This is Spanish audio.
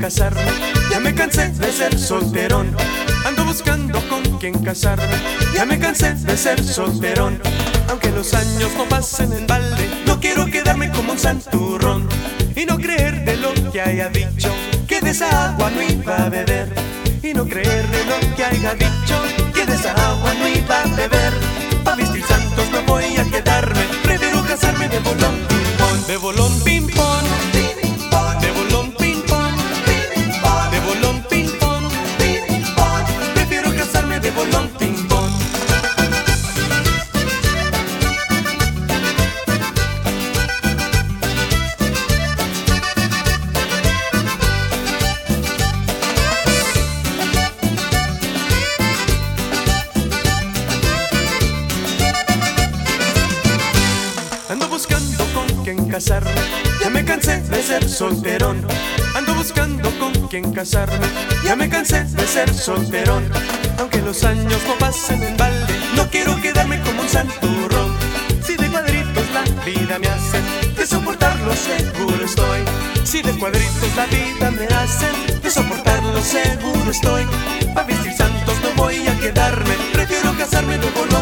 casarme. Ya me cansé de ser solterón, ando buscando con quién casarme. Ya me cansé de ser solterón, aunque los años no pasen en balde. No quiero quedarme como un santurrón y no creer de lo que haya dicho, que de esa agua no iba a beber. Y no creer de lo que haya dicho, que de esa agua no iba a beber. Pa' vestir santos no voy a quedarme, prefiero casarme de bolón ping-pong. De bolón ping-pong, de bolón ping-pong, de bolón ping-pong, prefiero casarme de bolón ping-pong. Ando buscando con quién casarme, ya me cansé de ser solterón. Ando buscando con quién casarme, ya me cansé de ser solterón. Aunque los años no pasen en balde, no quiero quedarme como un santurrón. Si de cuadritos la vida me hace, de soportarlo seguro estoy. Si de cuadritos la vida me hace, de soportarlo seguro estoy. Pa' vestir santos no voy a quedarme, prefiero casarme de bolón.